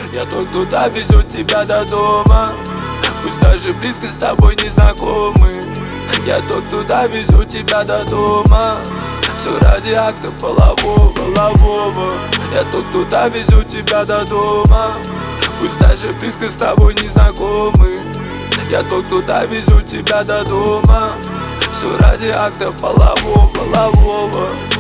Я тот, кто довезет тебя до дома, пусть даже близко с тобой не знакомы. Я тот, кто довезет тебя до дома, все ради акта полового. Я тот, кто довезет тебя до дома, пусть даже близко с тобой не знакомы. Я тот, кто довезет тебя до дома, все ради акта полового.